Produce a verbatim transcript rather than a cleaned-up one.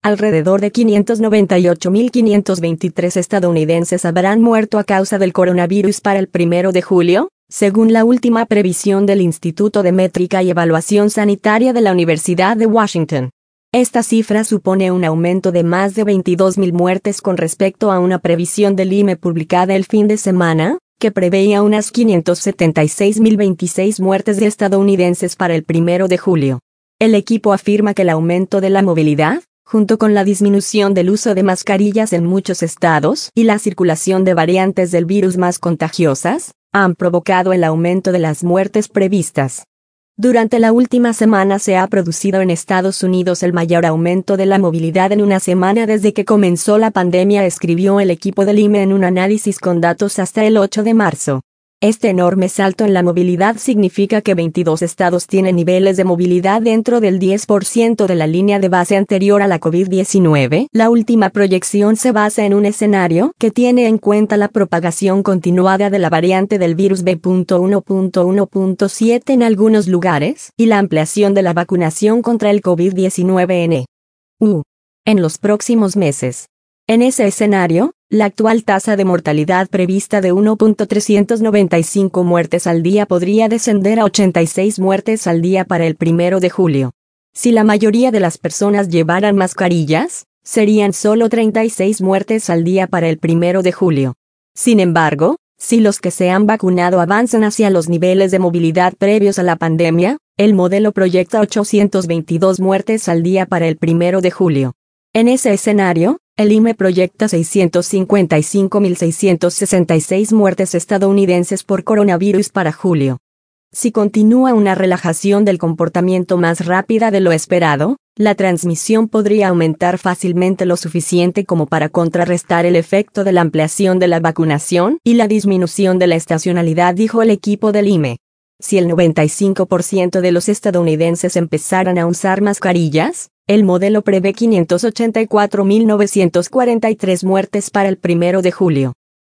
Alrededor de quinientos noventa y ocho mil quinientos veintitrés estadounidenses habrán muerto a causa del coronavirus para el primero de julio, según la última previsión del Instituto de Métrica y Evaluación Sanitaria de la Universidad de Washington. Esta cifra supone un aumento de más de veintidós mil muertes con respecto a una previsión del I M E publicada el fin de semana, que preveía unas quinientos setenta y seis mil veintiséis muertes de estadounidenses para el primero de julio. El equipo afirma que el aumento de la movilidad, junto con la disminución del uso de mascarillas en muchos estados y la circulación de variantes del virus más contagiosas, han provocado el aumento de las muertes previstas. Durante la última semana se ha producido en Estados Unidos el mayor aumento de la movilidad en una semana desde que comenzó la pandemia, escribió el equipo del I M E en un análisis con datos hasta el ocho de marzo. Este enorme salto en la movilidad significa que veintidós estados tienen niveles de movilidad dentro del diez por ciento de la línea de base anterior a la COVID diecinueve. La última proyección se basa en un escenario que tiene en cuenta la propagación continuada de la variante del virus B uno punto uno punto siete en algunos lugares y la ampliación de la vacunación contra el COVID diecinueve en E U en los próximos meses. En ese escenario, la actual tasa de mortalidad prevista de uno punto trescientos noventa y cinco muertes al día podría descender a ochenta y seis muertes al día para el primero de julio. Si la mayoría de las personas llevaran mascarillas, serían solo treinta y seis muertes al día para el primero de julio. Sin embargo, si los que se han vacunado avanzan hacia los niveles de movilidad previos a la pandemia, el modelo proyecta ochocientas veintidós muertes al día para el primero de julio. En ese escenario, el I M E proyecta seiscientas cincuenta y cinco mil seiscientas sesenta y seis muertes estadounidenses por coronavirus para julio. Si continúa una relajación del comportamiento más rápida de lo esperado, la transmisión podría aumentar fácilmente lo suficiente como para contrarrestar el efecto de la ampliación de la vacunación y la disminución de la estacionalidad, dijo el equipo del I M E. Si el noventa y cinco por ciento de los estadounidenses empezaran a usar mascarillas, el modelo prevé quinientas ochenta y cuatro mil novecientas cuarenta y tres muertes para el primero de julio.